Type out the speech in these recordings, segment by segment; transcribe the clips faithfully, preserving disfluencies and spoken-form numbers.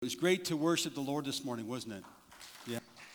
It was great to worship the Lord this morning, wasn't it? Yeah.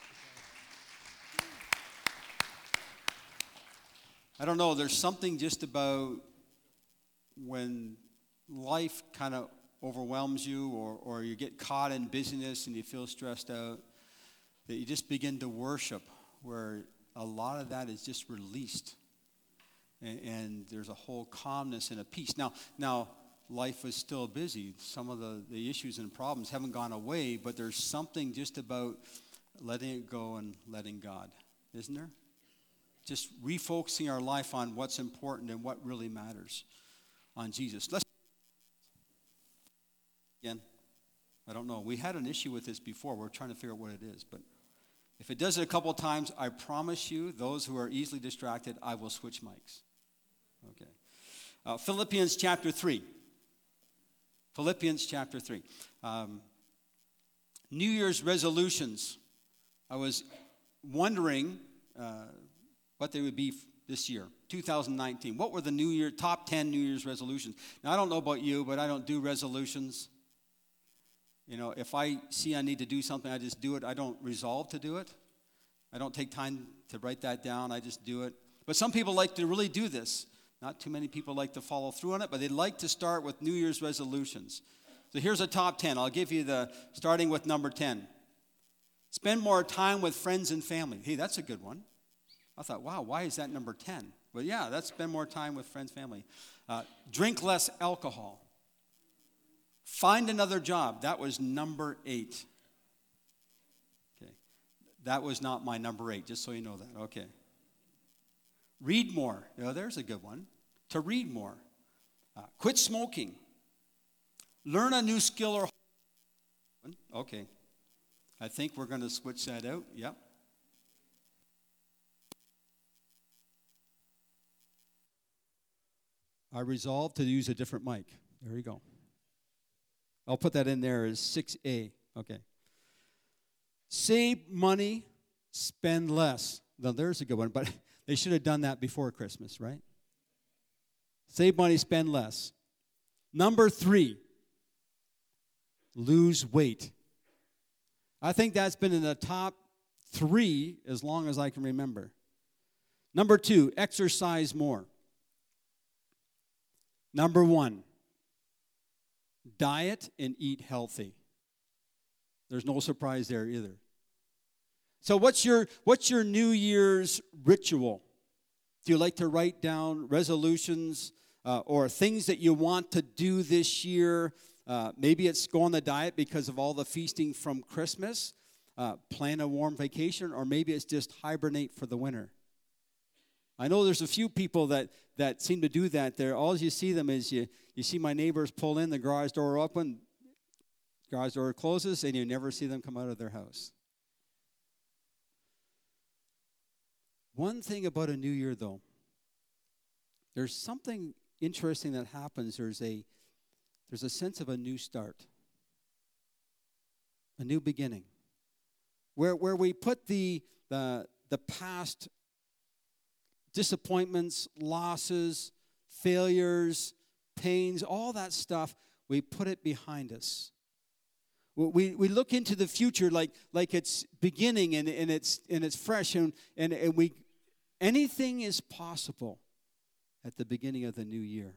I don't know, there's something just about when life kind of overwhelms you or, or you get caught in busyness and you feel stressed out, that you just begin to worship where a lot of that is just released. And, and there's a whole calmness and a peace. Now, now life is still busy. Some of the, the issues and problems haven't gone away, but there's something just about letting it go and letting God, isn't there? Just refocusing our life on what's important and what really matters, on Jesus. Let's again. I don't know. We had an issue with this before. We're trying to figure out what it is, but if it does it a couple of times, I promise you, those who are easily distracted, I will switch mics. Okay. Uh, Philippians chapter three. Philippians chapter three. Um, New Year's resolutions. I was wondering uh, what they would be this year, two thousand nineteen. What were the New Year top ten New Year's resolutions? Now, I don't know about you, but I don't do resolutions. You know, if I see I need to do something, I just do it. I don't resolve to do it. I don't take time to write that down. I just do it. But some people like to really do this. Not too many people like to follow through on it, but they like to start with New Year's resolutions. So here's a top ten. I'll give you the, starting with number ten. Spend more time with friends and family. Hey, that's a good one. I thought, wow, why is that number ten? But yeah, that's spend more time with friends, family. Uh, drink less alcohol. Find another job. That was number eight. Okay. That was not my number eight, just so you know that. Okay. Read more. Oh, there's a good one. To read more. Uh, quit smoking. Learn a new skill or... Okay. I think we're going to switch that out. Yep. I resolved to use a different mic. There you go. I'll put that in there as six A. Okay. Save money, spend less. Now, there's a good one, but they should have done that before Christmas, right? Save money, spend less. Number three, lose weight. I think that's been in the top three as long as I can remember. Number two, exercise more. Number one, diet and eat healthy. There's no surprise there either. So what's your what's your New Year's ritual? Do you like to write down resolutions uh, or things that you want to do this year? Uh, maybe it's go on the diet because of all the feasting from Christmas, uh, plan a warm vacation, or maybe it's just hibernate for the winter. I know there's a few people that, that seem to do that there. All you see them is you, you see my neighbors pull in, the garage door open, garage door closes, and you never see them come out of their house. One thing about a new year, though, there's something interesting that happens. There's a there's a sense of a new start, a new beginning, where where we put the the the past disappointments, losses, failures, pains, all that stuff, we put it behind us. We we look into the future like like it's beginning and, and it's and it's fresh and, and, and we anything is possible at the beginning of the new year.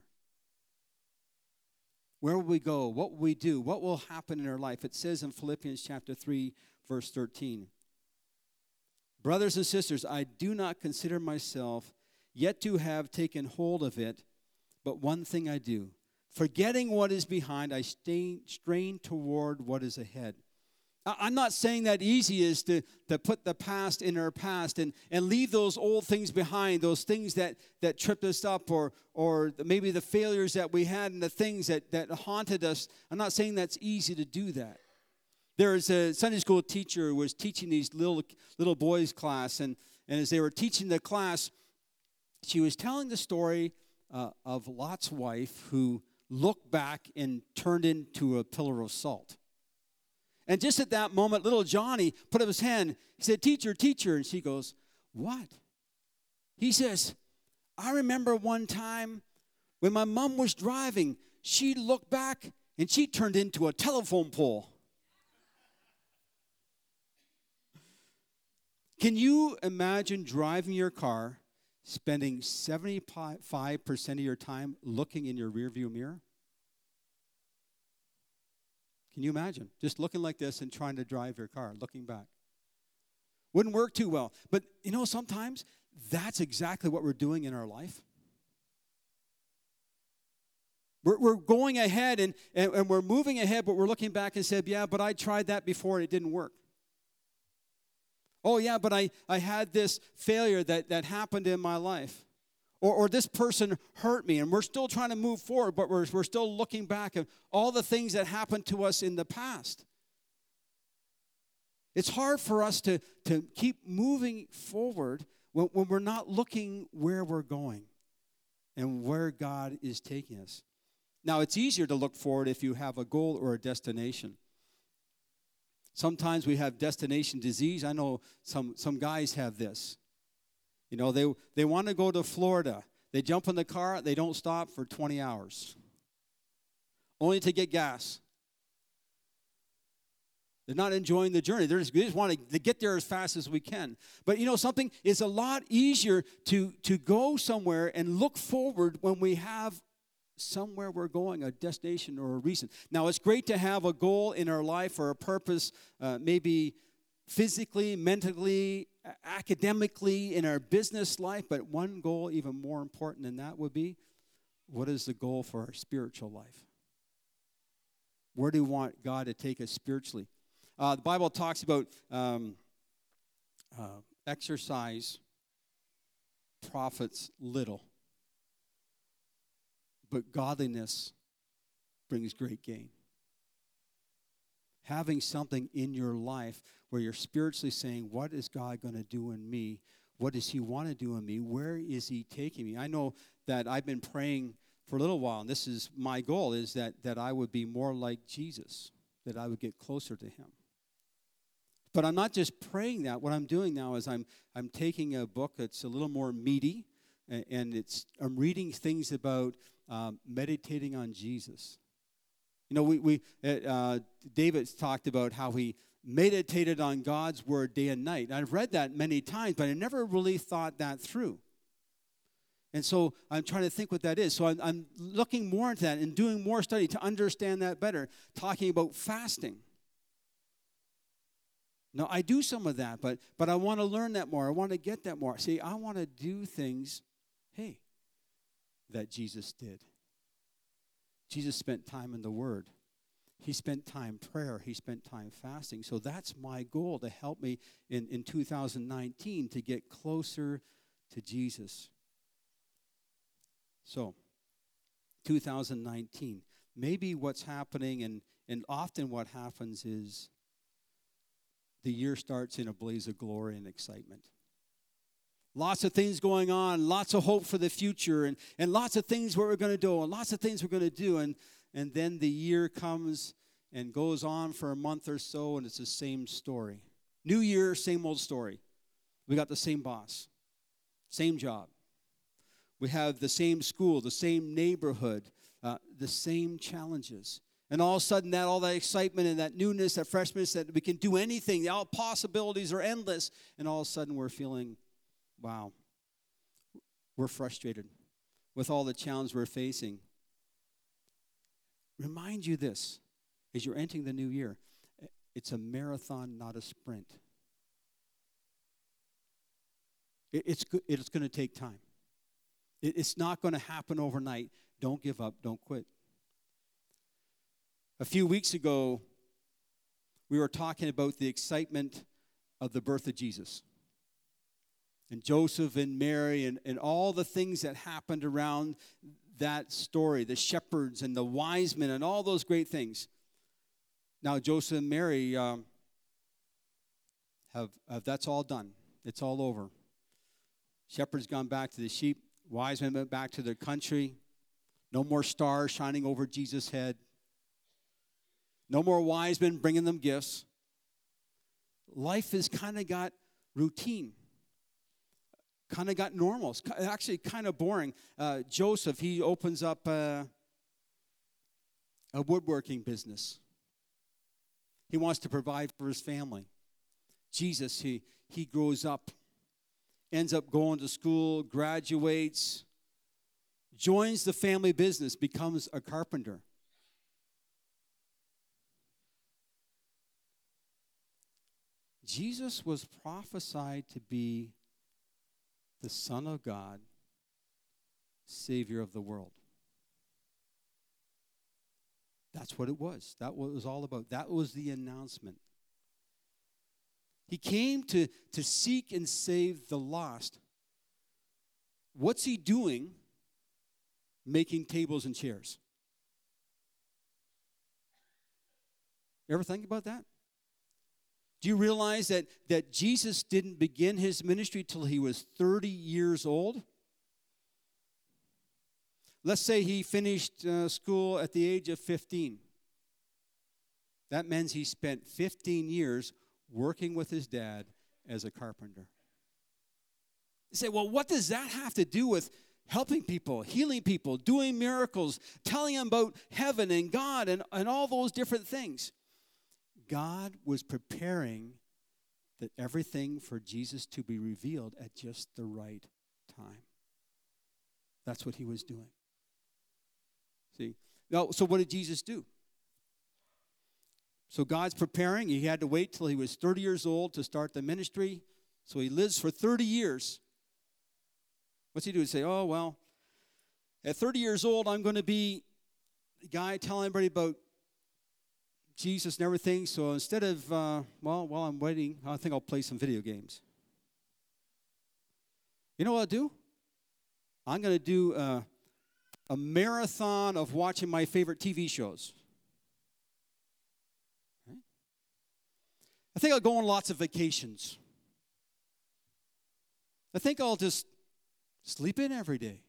Where will we go? What will we do? What will happen in our life? It says in Philippians chapter three, verse thirteen. Brothers and sisters, I do not consider myself yet to have taken hold of it, but one thing I do. Forgetting what is behind, I stay, strain toward what is ahead. I'm not saying that easy is to, to put the past in our past and, and leave those old things behind, those things that, that tripped us up or or maybe the failures that we had and the things that, that haunted us. I'm not saying that's easy to do that. There was a Sunday school teacher who was teaching these little little boys' class, and, and as they were teaching the class, she was telling the story uh, of Lot's wife who looked back and turned into a pillar of salt. And just at that moment, little Johnny put up his hand. He said, teacher, teacher. And she goes, what? He says, I remember one time when my mom was driving, she looked back and she turned into a telephone pole. Can you imagine driving your car, spending seventy-five percent of your time looking in your rearview mirror? Can you imagine? Just looking like this and trying to drive your car, looking back. Wouldn't work too well. But, you know, sometimes that's exactly what we're doing in our life. We're, we're going ahead and, and, and we're moving ahead, but we're looking back and said, yeah, but I tried that before and it didn't work. Oh, yeah, but I, I had this failure that, that happened in my life. Or, or this person hurt me, and we're still trying to move forward, but we're, we're still looking back at all the things that happened to us in the past. It's hard for us to, to keep moving forward when, when we're not looking where we're going and where God is taking us. Now, it's easier to look forward if you have a goal or a destination. Sometimes we have destination disease. I know some, some guys have this. You know, they, they want to go to Florida. They jump in the car. They don't stop for twenty hours, only to get gas. They're not enjoying the journey. They're just, they just want to, to get there as fast as we can. But, you know, something is a lot easier to, to go somewhere and look forward when we have somewhere we're going, a destination or a reason. Now, it's great to have a goal in our life or a purpose, uh, maybe physically, mentally, academically, in our business life, but one goal even more important than that would be, what is the goal for our spiritual life? Where do we want God to take us spiritually? Uh, the Bible talks about um, uh, exercise profits little, but godliness brings great gain. Having something in your life where you're spiritually saying, what is God going to do in me? What does he want to do in me? Where is he taking me? I know that I've been praying for a little while, and this is my goal, is that, that I would be more like Jesus, that I would get closer to him. But I'm not just praying that. What I'm doing now is I'm I'm taking a book that's a little more meaty, and, and it's I'm reading things about um, meditating on Jesus. You know, we, we uh, David talked about how he meditated on God's word day and night. I've read that many times, but I never really thought that through. And so I'm trying to think what that is. So I'm, I'm looking more into that and doing more study to understand that better, talking about fasting. Now, I do some of that, but, but I want to learn that more. I want to get that more. See, I want to do things, hey, that Jesus did. Jesus spent time in the Word. He spent time prayer. He spent time fasting. So that's my goal, to help me in, in two thousand nineteen to get closer to Jesus. So, two thousand nineteen, maybe what's happening, and, and often what happens is the year starts in a blaze of glory and excitement. Lots of things going on, lots of hope for the future, and, and lots of things what we're going to do, and lots of things we're going to do. And, and then the year comes and goes on for a month or so, and it's the same story. New year, same old story. We got the same boss, same job. We have the same school, the same neighborhood, uh, the same challenges. And all of a sudden, that all that excitement and that newness, that freshness, that we can do anything, all possibilities are endless. And all of a sudden, we're feeling, wow, we're frustrated with all the challenges we're facing. Remind you this, as you're entering the new year, it's a marathon, not a sprint. It, it's, it's going to take time. It, it's not going to happen overnight. Don't give up. Don't quit. A few weeks ago, we were talking about the excitement of the birth of Jesus. And Joseph and Mary and, and all the things that happened around that story, the shepherds and the wise men and all those great things. Now, Joseph and Mary, um, have, have that's all done. It's all over. Shepherds gone back to the sheep. Wise men went back to their country. No more stars shining over Jesus' head. No more wise men bringing them gifts. Life has kind of got routine. Kind of got normal. It's actually kind of boring. Uh, Joseph, he opens up a, a woodworking business. He wants to provide for his family. Jesus, he, he grows up, ends up going to school, graduates, joins the family business, becomes a carpenter. Jesus was prophesied to be the Son of God, Savior of the world. That's what it was. That's what it was all about. That was the announcement. He came to, to seek and save the lost. What's he doing? Making tables and chairs. Ever think about that? Do you realize that, that Jesus didn't begin his ministry till he was thirty years old? Let's say he finished uh, school at the age of fifteen. That means he spent fifteen years working with his dad as a carpenter. You say, well, what does that have to do with helping people, healing people, doing miracles, telling them about heaven and God and, and all those different things? God was preparing that everything for Jesus to be revealed at just the right time. That's what he was doing. See? Now, so what did Jesus do? So God's preparing. He had to wait till he was thirty years old to start the ministry. So he lives for thirty years. What's he do? He say, oh, well, at thirty years old, I'm going to be a guy telling everybody about Jesus and everything. So instead of, uh, well, while I'm waiting, I think I'll play some video games. You know what I'll do? I'm going to do uh, a marathon of watching my favorite T V shows. Right? I think I'll go on lots of vacations. I think I'll just sleep in every day.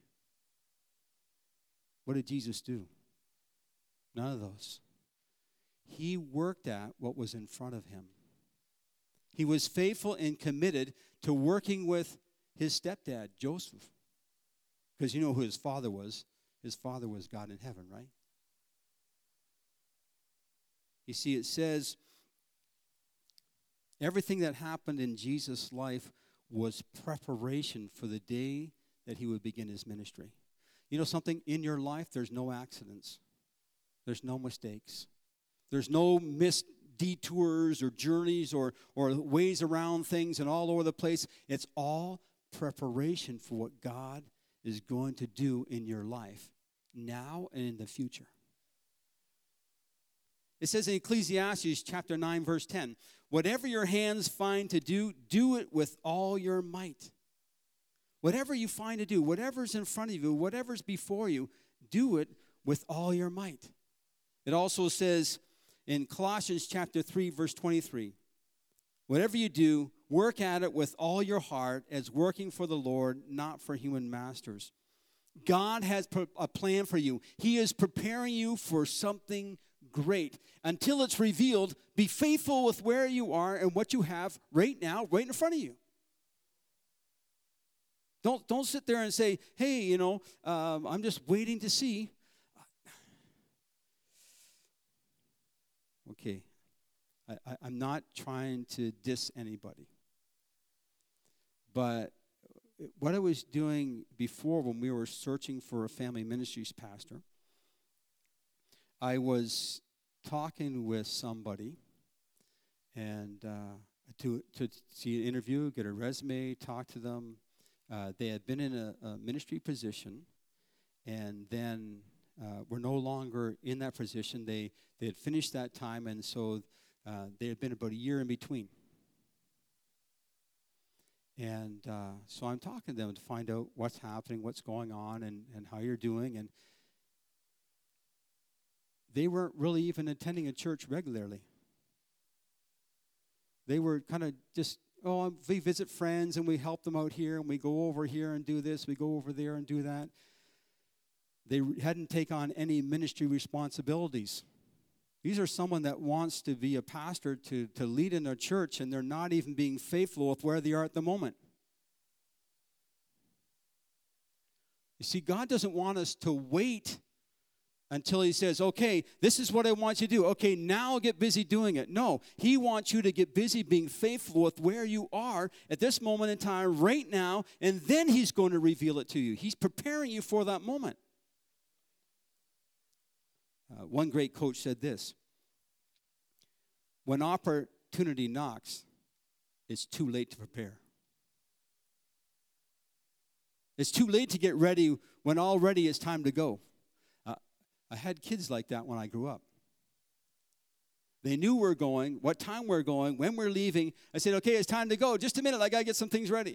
What did Jesus do? None of those. He worked at what was in front of him. He was faithful and committed to working with his stepdad, Joseph. Because you know who his father was. His father was God in heaven, right? You see, it says everything that happened in Jesus' life was preparation for the day that he would begin his ministry. You know something? In your life, there's no accidents. There's no mistakes. There's no missed detours or journeys or, or ways around things and all over the place. It's all preparation for what God is going to do in your life now and in the future. It says in Ecclesiastes chapter nine, verse ten, whatever your hands find to do, do it with all your might. Whatever you find to do, whatever's in front of you, whatever's before you, do it with all your might. It also says in Colossians chapter three, verse twenty-three, whatever you do, work at it with all your heart as working for the Lord, not for human masters. God has a plan for you. He is preparing you for something great. Until it's revealed, be faithful with where you are and what you have right now, right in front of you. Don't, don't sit there and say, hey, you know, um, I'm just waiting to see. Okay, I, I, I'm not trying to diss anybody. But what I was doing before when we were searching for a family ministries pastor, I was talking with somebody and uh, to, to see an interview, get a resume, talk to them. Uh, they had been in a, a ministry position, and then uh, were no longer in that position. They, they had finished that time, and so uh, they had been about a year in between. And uh, so I'm talking to them to find out what's happening, what's going on, and, and how you're doing. And they weren't really even attending a church regularly. They were kind of just, oh, we visit friends, and we help them out here, and we go over here and do this, we go over there and do that. They hadn't taken on any ministry responsibilities. These are someone that wants to be a pastor to, to lead in their church, and they're not even being faithful with where they are at the moment. You see, God doesn't want us to wait until he says, okay, this is what I want you to do. Okay, now get busy doing it. No, he wants you to get busy being faithful with where you are at this moment in time right now, and then he's going to reveal it to you. He's preparing you for that moment. Uh, one great coach said this: when opportunity knocks, it's too late to prepare. It's too late to get ready when already it's time to go. Uh, I had kids like that when I grew up. They knew we're going, what time we're going, when we're leaving. I said, okay, it's time to go. Just a minute, I got to get some things ready.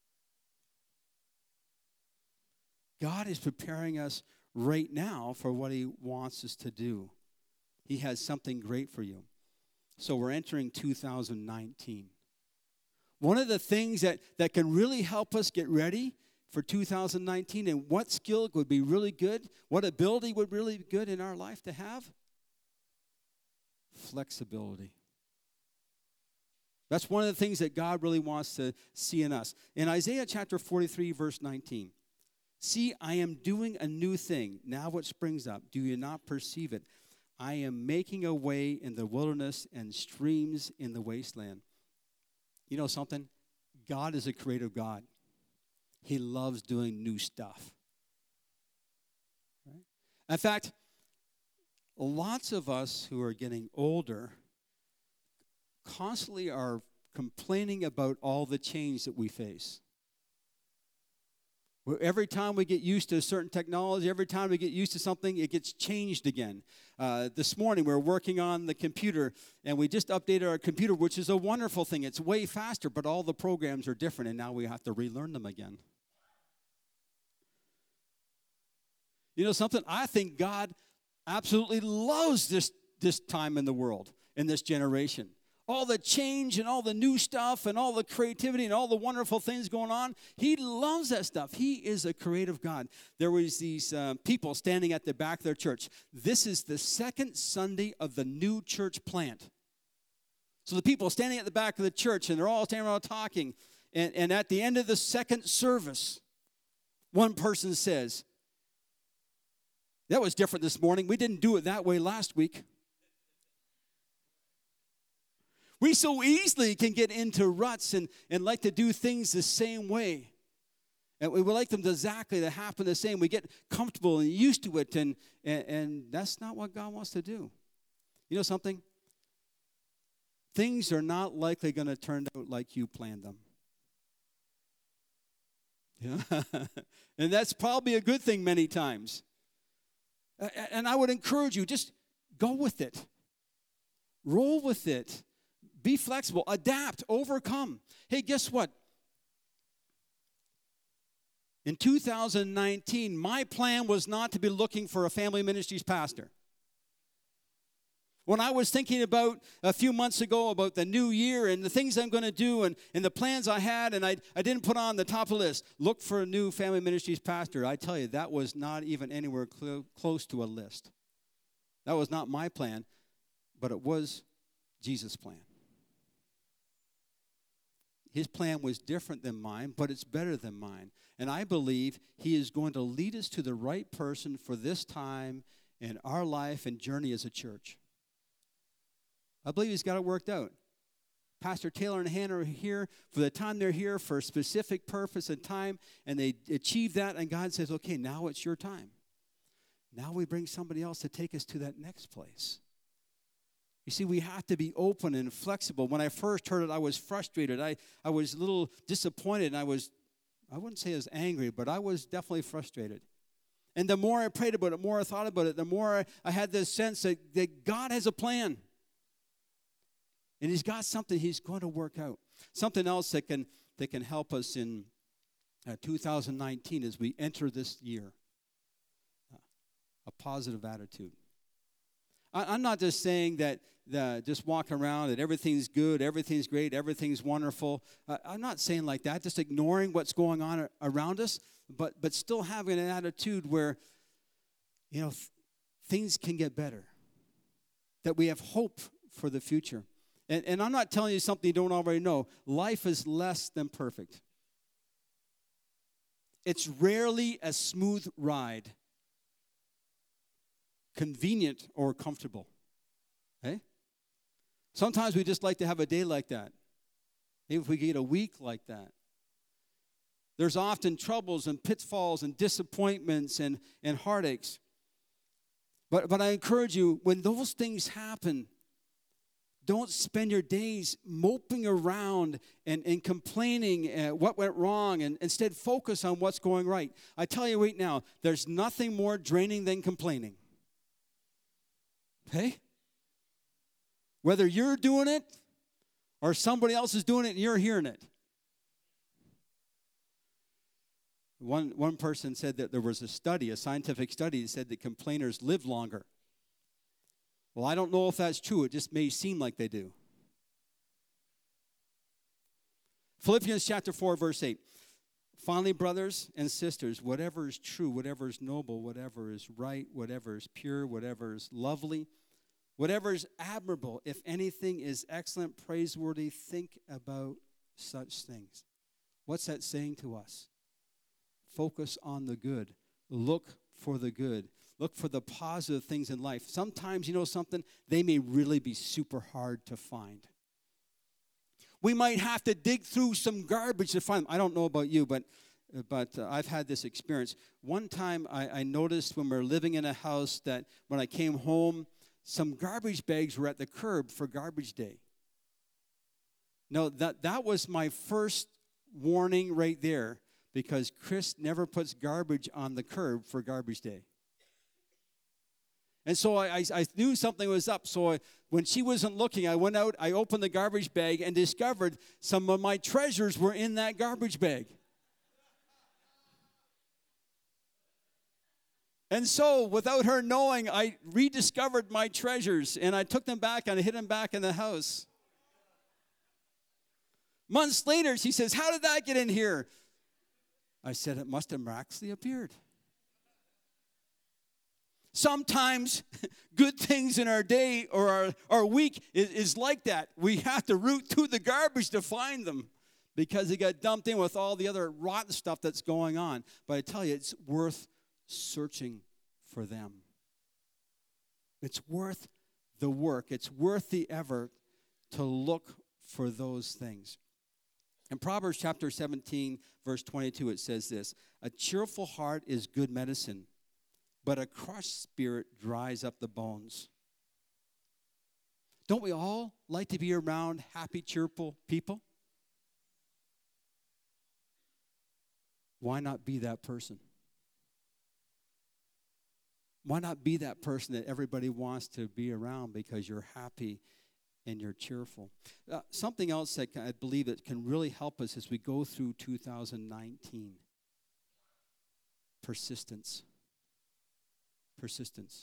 God is preparing us right now for what he wants us to do. He has something great for you. So we're entering two thousand nineteen. One of the things that, that can really help us get ready for two thousand nineteen, and what skill would be really good, what ability would really be good in our life to have? Flexibility. That's one of the things that God really wants to see in us. In Isaiah chapter forty-three, verse nineteen, see, I am doing a new thing. Now it springs up. Do you not perceive it? I am making a way in the wilderness and streams in the wasteland. You know something? God is a creative God. He loves doing new stuff. Right? In fact, lots of us who are getting older constantly are complaining about all the change that we face. Where every time we get used to a certain technology, every time we get used to something, it gets changed again. Uh, this morning, we were working on the computer, and we just updated our computer, which is a wonderful thing. It's way faster, but all the programs are different, and now we have to relearn them again. You know something? I think God absolutely loves this, this time in the world, in this generation. All the change and all the new stuff and all the creativity and all the wonderful things going on. He loves that stuff. He is a creative God. There was these uh, people standing at the back of their church. This is the second Sunday of the new church plant. So the people standing at the back of the church, and they're all standing around talking. And, and at the end of the second service, one person says, that was different this morning. We didn't do it that way last week. We so easily can get into ruts and, and like to do things the same way. And we would like them to exactly to happen the same. We get comfortable and used to it, and, and, and that's not what God wants to do. You know something? Things are not likely going to turn out like you planned them. Yeah. And that's probably a good thing many times. And I would encourage you, just go with it. Roll with it. Be flexible, adapt, overcome. Hey, guess what? In two thousand nineteen, my plan was not to be looking for a family ministries pastor. When I was thinking about a few months ago about the new year and the things I'm going to do and, and the plans I had, and I, I didn't put on the top of the list, look for a new family ministries pastor. I tell you, that was not even anywhere cl- close to a list. That was not my plan, but it was Jesus' plan. His plan was different than mine, but it's better than mine. And I believe he is going to lead us to the right person for this time in our life and journey as a church. I believe he's got it worked out. Pastor Taylor and Hannah are here for the time they're here for a specific purpose and time, and they achieve that, and God says, okay, now it's your time. Now we bring somebody else to take us to that next place. You see, we have to be open and flexible. When I first heard it, I was frustrated. I, I was a little disappointed, and I was, I wouldn't say I was angry, but I was definitely frustrated. And the more I prayed about it, the more I thought about it, the more I, I had this sense that, that God has a plan. And he's got something he's going to work out. Something else that can, that can help us in uh, two thousand nineteen as we enter this year. Uh, a positive attitude. I, I'm not just saying that the, just walking around that everything's good, everything's great, everything's wonderful. Uh, I'm not saying like that, just ignoring what's going on around us, but, but still having an attitude where, you know, th- things can get better. That we have hope for the future. And, and I'm not telling you something you don't already know. Life is less than perfect. It's rarely a smooth ride. convenient or comfortable. Okay? Sometimes we just like to have a day like that. Maybe if we get a week like that. There's often troubles and pitfalls and disappointments and, and heartaches. But, but I encourage you, when those things happen, don't spend your days moping around and, and complaining uh, what went wrong, and instead focus on what's going right. I tell you right now, there's nothing more draining than complaining. Okay? Whether you're doing it or somebody else is doing it and you're hearing it. One, one person said that there was a study, a scientific study, that said that complainers live longer. Well, I don't know if that's true. It just may seem like they do. Philippians chapter four, verse eight. Finally, brothers and sisters, whatever is true, whatever is noble, whatever is right, whatever is pure, whatever is lovely, whatever is admirable, if anything is excellent, praiseworthy, think about such things. What's that saying to us? Focus on the good. Look for the good. Look for the positive things in life. Sometimes, you know something, they may really be super hard to find. We might have to dig through some garbage to find them. I don't know about you, but but uh, I've had this experience. One time I, I noticed when we were living in a house that when I came home, some garbage bags were at the curb for garbage day. No, that, that was my first warning right there, because Chris never puts garbage on the curb for garbage day. And so I, I, I knew something was up. So I, when she wasn't looking, I went out, I opened the garbage bag and discovered some of my treasures were in that garbage bag. And so, without her knowing, I rediscovered my treasures, and I took them back and I hid them back in the house. Months later, she says, "How did that get in here?" I said, "It must have miraculously appeared." Sometimes good things in our day or our, our week is, is like that. We have to root through the garbage to find them because they got dumped in with all the other rotten stuff that's going on. But I tell you, it's worth searching for them. It's worth the work. It's worth the effort to look for those things. In Proverbs chapter seventeen, verse twenty-two, it says this: "A cheerful heart is good medicine, but a crushed spirit dries up the bones." Don't we all like to be around happy, cheerful people? Why not be that person? Why not be that person that everybody wants to be around because you're happy and you're cheerful? Uh, something else that I believe that can really help us as we go through two thousand nineteen. Persistence. Persistence.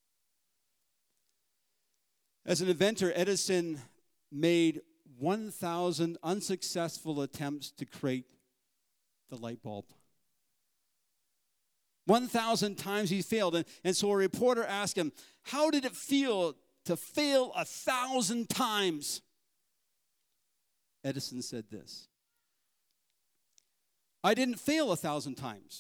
As an inventor, Edison made one thousand unsuccessful attempts to create the light bulb. one thousand times he failed. And, and so a reporter asked him, "How did it feel to fail a thousand times?" Edison said this: "I didn't fail a thousand times.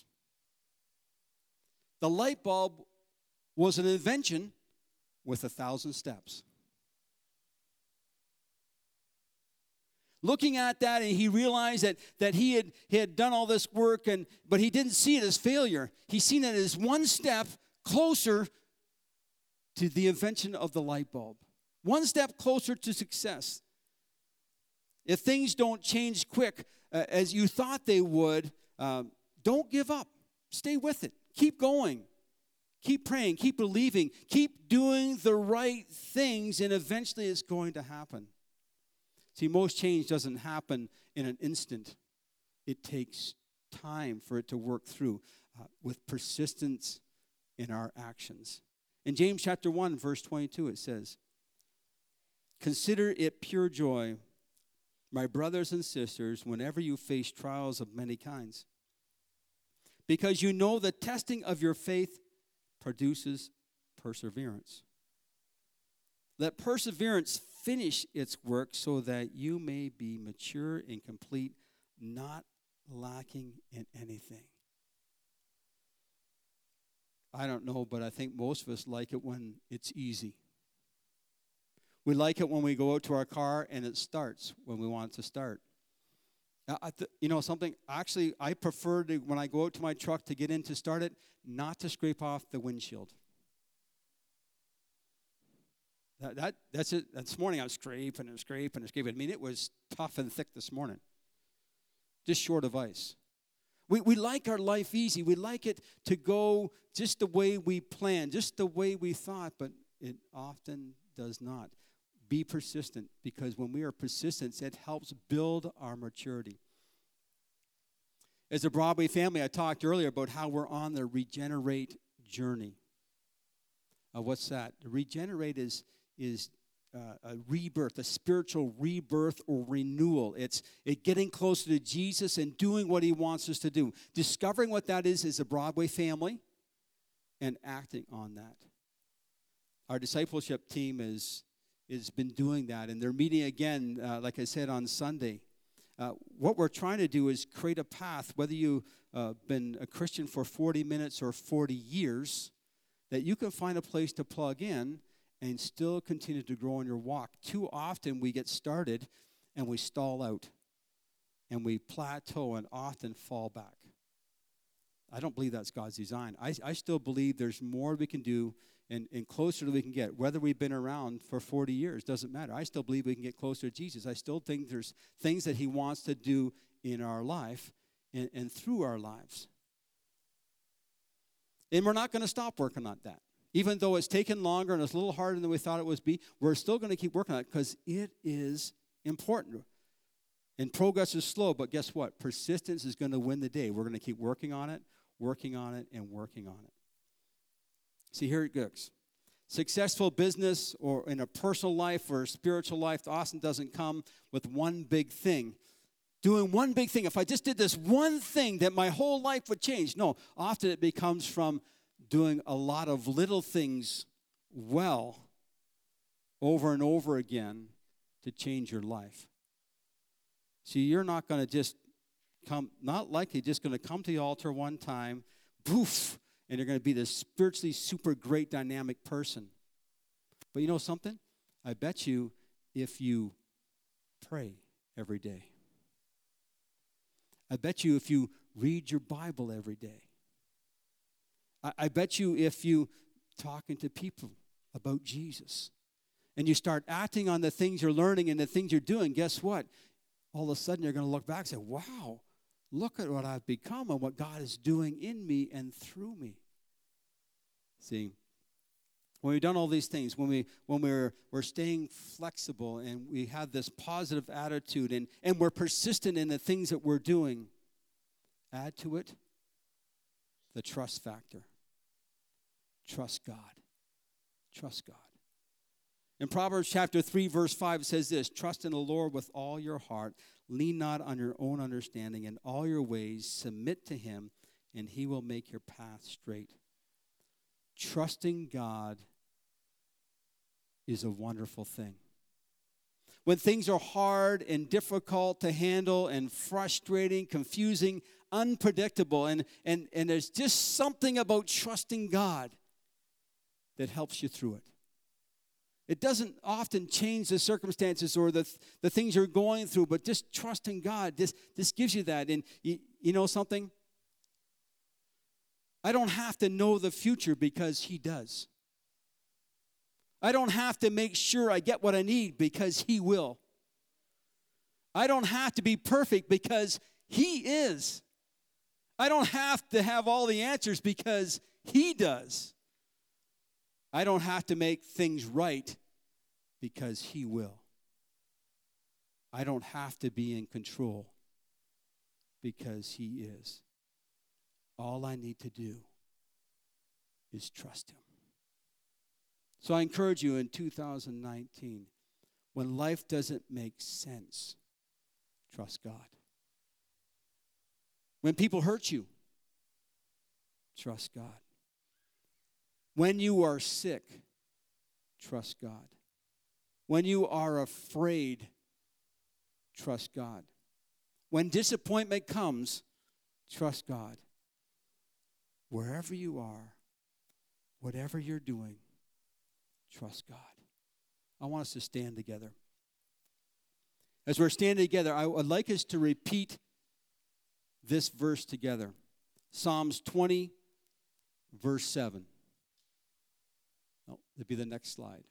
The light bulb was an invention with a thousand steps." Looking at that, and he realized that, that he had he had done all this work, and but he didn't see it as failure. He seen it as one step closer to the invention of the light bulb. One step closer to success. If things don't change quick uh, as you thought they would, uh, don't give up. Stay with it. Keep going. Keep praying. Keep believing. Keep doing the right things, and eventually it's going to happen. See, most change doesn't happen in an instant. It takes time for it to work through uh, with persistence in our actions. In James chapter one, verse twenty-two, it says, "Consider it pure joy, my brothers and sisters, whenever you face trials of many kinds, because you know the testing of your faith produces perseverance. Let perseverance finish its work so that you may be mature and complete, not lacking in anything." I don't know, but I think most of us like it when it's easy. We like it when we go out to our car and it starts when we want it to start. Now, I th- you know something? Actually, I prefer to, when I go out to my truck to get in to start it, not to scrape off the windshield. That, that That's it. This morning I was scraping and scraping and scraping. I mean, it was tough and thick this morning. Just short of ice. We we like our life easy. We like it to go just the way we planned, just the way we thought, but it often does not. Be persistent, because when we are persistent, it helps build our maturity. As a Broadway family, I talked earlier about how we're on the regenerate journey. Uh, what's that? Regenerate is is uh, a rebirth, a spiritual rebirth or renewal. It's it getting closer to Jesus and doing what he wants us to do. Discovering what that is as a Broadway family and acting on that. Our discipleship team is has been doing that, and they're meeting again, uh, like I said, on Sunday. Uh, what we're trying to do is create a path, whether you've uh, been a Christian for forty minutes or forty years, that you can find a place to plug in and still continue to grow in your walk. Too often we get started and we stall out and we plateau and often fall back. I don't believe that's God's design. I, I still believe there's more we can do and, and closer that we can get. Whether we've been around for forty years, doesn't matter. I still believe we can get closer to Jesus. I still think there's things that he wants to do in our life and, and through our lives. And we're not going to stop working on that. Even though it's taken longer and it's a little harder than we thought it would be, we're still going to keep working on it because it is important. And progress is slow, but guess what? Persistence is going to win the day. We're going to keep working on it, working on it, and working on it. See, here it goes. Successful business or in a personal life or a spiritual life often doesn't come with one big thing. Doing one big thing. If I just did this one thing, that my whole life would change. No, often it becomes from doing a lot of little things well over and over again to change your life. See, you're not going to just come, not likely just going to come to the altar one time, poof, and you're going to be this spiritually super great dynamic person. But you know something? I bet you if you pray every day, I bet you if you read your Bible every day, I, I bet you if you talking to people about Jesus and you start acting on the things you're learning and the things you're doing, guess what? All of a sudden you're going to look back and say, wow, look at what I've become and what God is doing in me and through me. See, when we've done all these things, when, we, when we're, we're staying flexible and we have this positive attitude and, and we're persistent in the things that we're doing, add to it the trust factor. Trust God. Trust God. In Proverbs chapter three, verse five, it says this, trust in the Lord with all your heart. Lean not on your own understanding. In all your ways, submit to him, and he will make your path straight. Trusting God is a wonderful thing. When things are hard and difficult to handle and frustrating, confusing, unpredictable, and, and, and there's just something about trusting God that helps you through it. It doesn't often change the circumstances or the, the things you're going through, but just trusting God, this, this gives you that. And you, you know something? I don't have to know the future because he does. I don't have to make sure I get what I need because he will. I don't have to be perfect because he is. I don't have to have all the answers because he does. I don't have to make things right because he will. I don't have to be in control because he is. All I need to do is trust him. So I encourage you in two thousand nineteen, when life doesn't make sense, trust God. When people hurt you, trust God. When you are sick, trust God. When you are afraid, trust God. When disappointment comes, trust God. Wherever you are, whatever you're doing, trust God. I want us to stand together. As we're standing together, I would like us to repeat this verse together. Psalms twenty, verse seven. Oh, that'd be the next slide.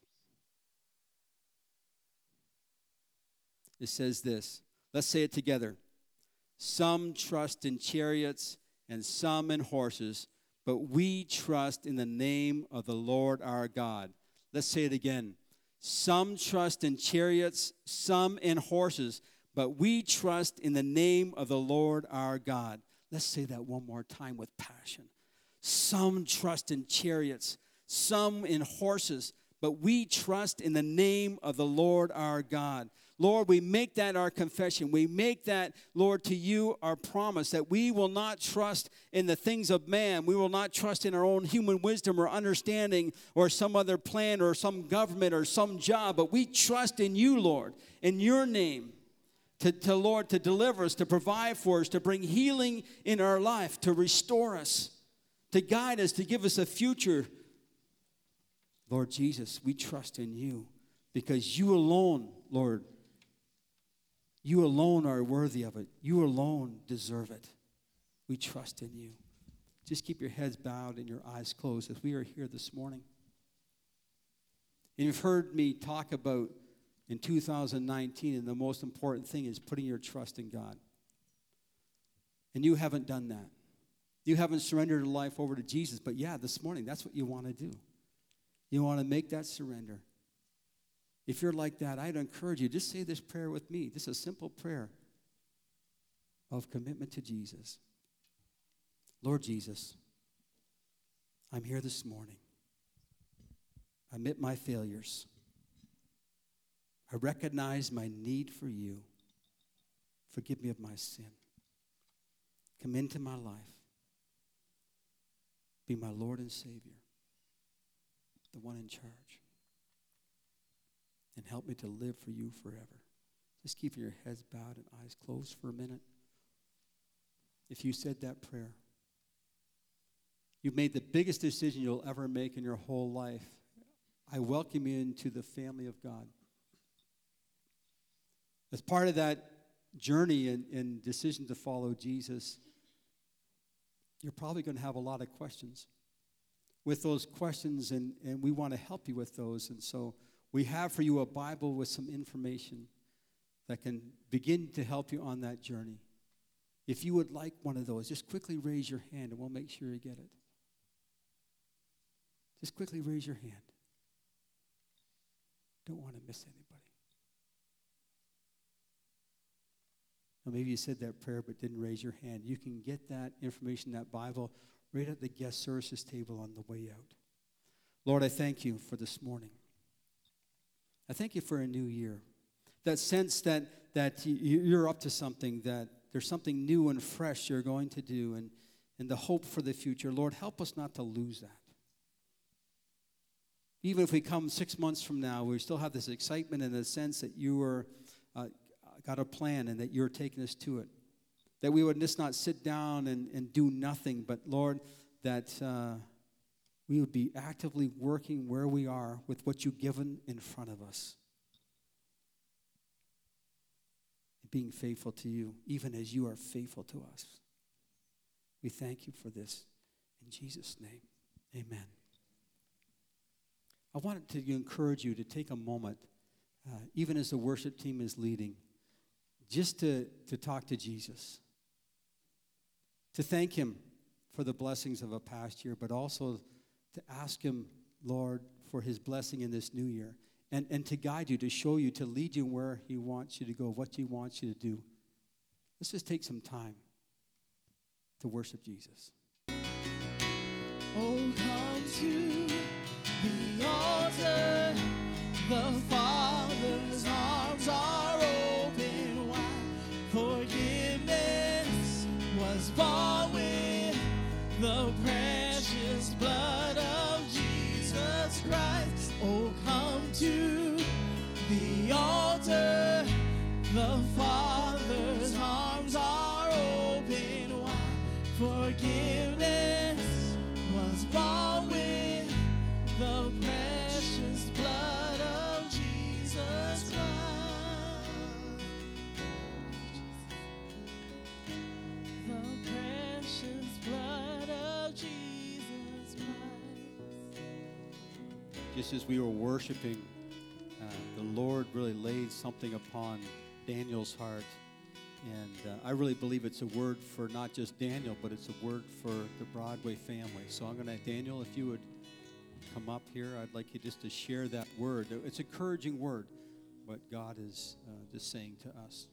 It says this. Let's say it together. Some trust in chariots and some in horses, but we trust in the name of the Lord our God. Let's say it again. Some trust in chariots, some in horses, but we trust in the name of the Lord our God. Let's say that one more time with passion. Some trust in chariots, some in horses, but we trust in the name of the Lord our God. Lord, we make that our confession. We make that, Lord, to you our promise that we will not trust in the things of man. We will not trust in our own human wisdom or understanding or some other plan or some government or some job, but we trust in you, Lord, in your name. To, to, Lord, to deliver us, to provide for us, to bring healing in our life, to restore us, to guide us, to give us a future. Lord Jesus, we trust in you because you alone, Lord, you alone are worthy of it. You alone deserve it. We trust in you. Just keep your heads bowed and your eyes closed as we are here this morning. And you've heard me talk about in two thousand nineteen, and the most important thing is putting your trust in God. And you haven't done that. You haven't surrendered your life over to Jesus, but yeah, this morning, that's what you want to do. You want to make that surrender. If you're like that, I'd encourage you, just say this prayer with me. This is a simple prayer of commitment to Jesus. Lord Jesus, I'm here this morning. I admit my failures. I recognize my need for you. Forgive me of my sin. Come into my life. Be my Lord and Savior, the one in charge. And help me to live for you forever. Just keep your heads bowed and eyes closed for a minute. If you said that prayer, you've made the biggest decision you'll ever make in your whole life. I welcome you into the family of God. As part of that journey and, and decision to follow Jesus, you're probably going to have a lot of questions. With those questions, and, and we want to help you with those. And so we have for you a Bible with some information that can begin to help you on that journey. If you would like one of those, just quickly raise your hand and we'll make sure you get it. Just quickly raise your hand. Don't want to miss anybody. Or maybe you said that prayer but didn't raise your hand. You can get that information, that Bible, right at the guest services table on the way out. Lord, I thank you for this morning. I thank you for a new year. That sense that, that you're up to something, that there's something new and fresh you're going to do, and, and the hope for the future. Lord, help us not to lose that. Even if we come six months from now, we still have this excitement and a sense that you are uh, got a plan and that you're taking us to it. That we would just not sit down and, and do nothing, but Lord, that uh, we would be actively working where we are with what you've given in front of us. Being faithful to you, even as you are faithful to us. We thank you for this. In Jesus' name, amen. I wanted to encourage you to take a moment, uh, even as the worship team is leading, just to, to talk to Jesus. To thank him for the blessings of a past year, but also to ask him, Lord, for his blessing in this new year. And, and to guide you, to show you, to lead you where he wants you to go, what he wants you to do. Let's just take some time to worship Jesus. Oh, come to the altar. The Father's arms are open wide. Forgiveness was bought with the precious blood of Jesus Christ. Oh, come to the altar. The Father's arms are open wide. Forgiveness was bought with just as we were worshiping, uh, the Lord really laid something upon Daniel's heart. And uh, I really believe it's a word for not just Daniel, but it's a word for the Broadway family. So I'm going to, Daniel, if you would come up here, I'd like you just to share that word. It's an encouraging word, what God is uh, just saying to us.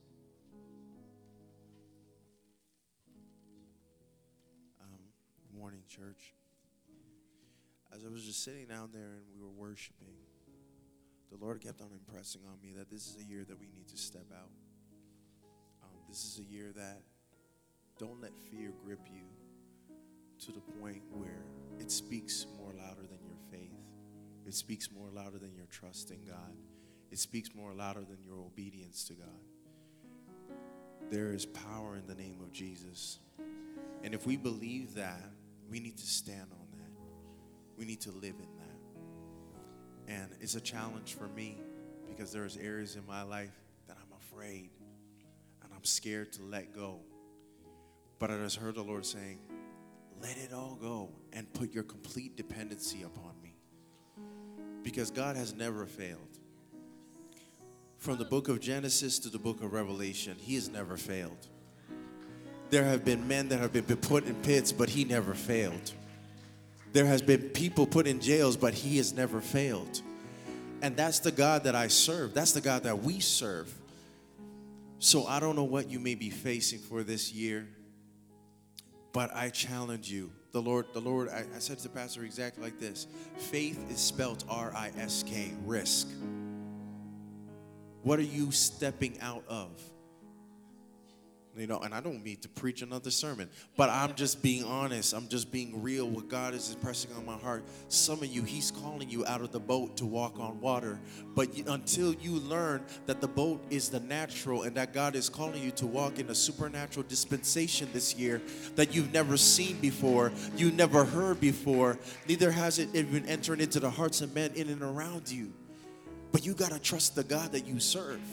Um, good morning, church. As I was just sitting down there and we were worshiping, the Lord kept on impressing on me that this is a year that we need to step out. Um, this is a year that don't let fear grip you to the point where it speaks more louder than your faith. It speaks more louder than your trust in God. It speaks more louder than your obedience to God. There is power in the name of Jesus. And if we believe that, we need to stand on that. We need to live in that. And it's a challenge for me because there's areas in my life that I'm afraid and I'm scared to let go. But I just heard the Lord saying, let it all go and put your complete dependency upon me. Because God has never failed. From the book of Genesis to the book of Revelation, he has never failed. There have been men that have been put in pits, but he never failed. There has been people put in jails, but he has never failed. And that's the God that I serve. That's the God that we serve. So I don't know what you may be facing for this year, but I challenge you. The Lord, the Lord, I, I said to the pastor exactly like this. Faith is spelled R I S K, risk. What are you stepping out of? You know, and I don't mean to preach another sermon, but I'm just being honest. I'm just being real. What God is impressing on my heart. Some of you, he's calling you out of the boat to walk on water. But you, until you learn that the boat is the natural and that God is calling you to walk in a supernatural dispensation this year that you've never seen before, you never heard before, neither has it even entered into the hearts of men in and around you. But you got to trust the God that you serve.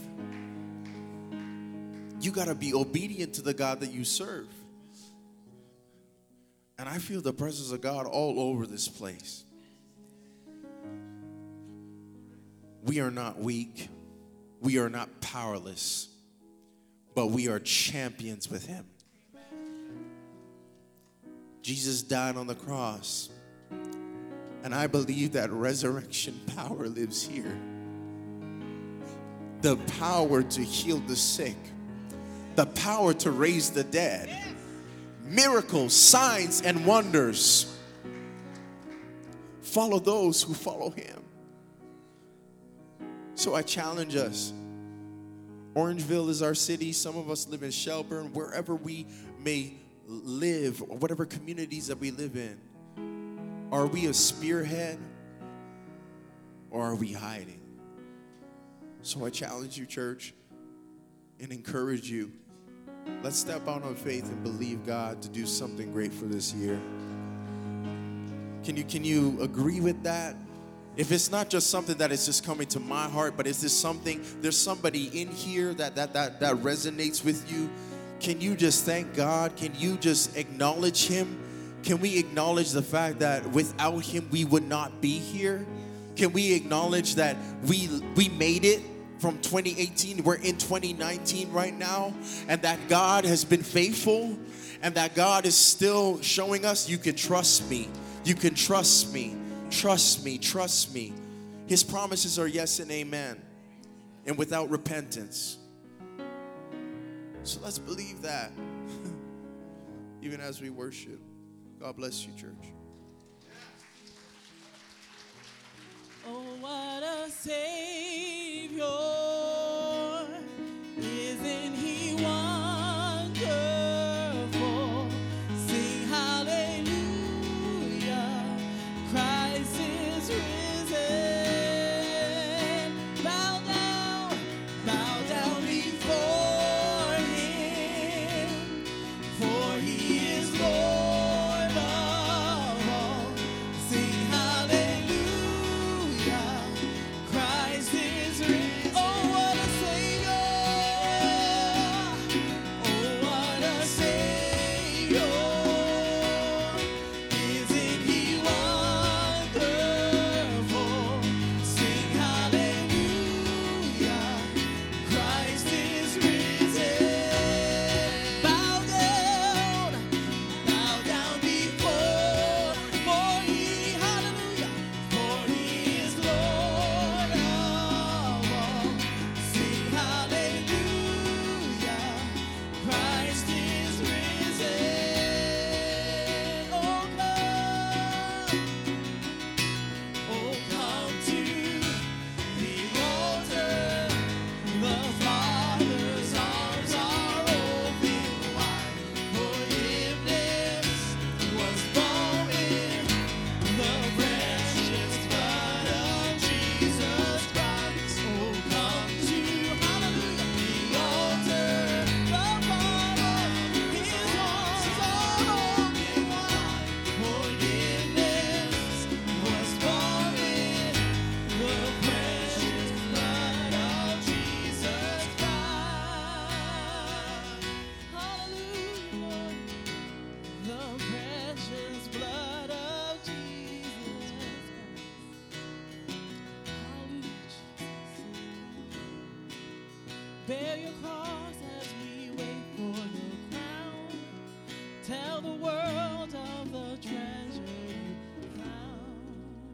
You got to be obedient to the God that you serve. And I feel the presence of God all over this place. We are not weak. We are not powerless. But we are champions with him. Jesus died on the cross. And I believe that resurrection power lives here. The power to heal the sick. The power to raise the dead. Miracles, signs, and wonders. Follow those who follow him. So I challenge us. Orangeville is our city. Some of us live in Shelburne. Wherever we may live, or whatever communities that we live in. Are we a spearhead? Or are we hiding? So I challenge you, church, and encourage you. Let's step out on faith and believe God to do something great for this year. Can you, can you agree with that? If it's not just something that is just coming to my heart, but is this something, there's somebody in here that, that, that, that resonates with you, can you just thank God? Can you just acknowledge him? Can we acknowledge the fact that without him we would not be here? Can we acknowledge that we we made it from twenty eighteen? We're in twenty nineteen right now, and that God has been faithful, and that God is still showing us you can trust me. You can trust me. Trust me. Trust me. His promises are yes and amen, and without repentance. So let's believe that even as we worship. God bless you, church. Oh, what a Savior. Isn't he wonderful? Sing hallelujah. Christ is risen. Bow down, bow down before him. For he is Lord. Oh, your cross as we wait for the crown. Tell the world of the treasure you found.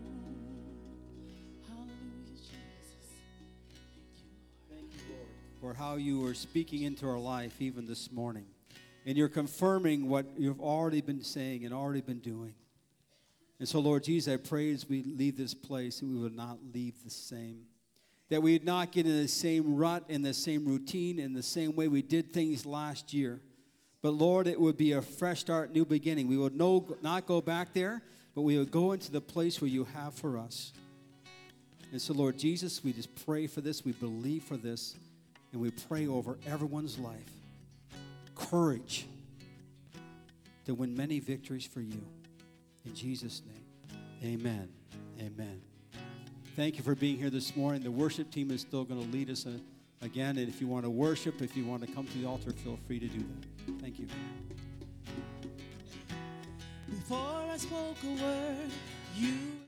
Hallelujah, Jesus. Thank you, Lord. For how you are speaking into our life even this morning. And you're confirming what you've already been saying and already been doing. And so, Lord Jesus, I pray as we leave this place that we will not leave the same. That we would not get in the same rut, in the same routine, in the same way we did things last year. But, Lord, it would be a fresh start, new beginning. We would no, not go back there, but we would go into the place where you have for us. And so, Lord Jesus, we just pray for this. We believe for this. And we pray over everyone's life. Courage to win many victories for you. In Jesus' name, amen. Amen. Thank you for being here this morning. The worship team is still going to lead us uh, again. And if you want to worship, if you want to come to the altar, feel free to do that. Thank you. Before I spoke a word, you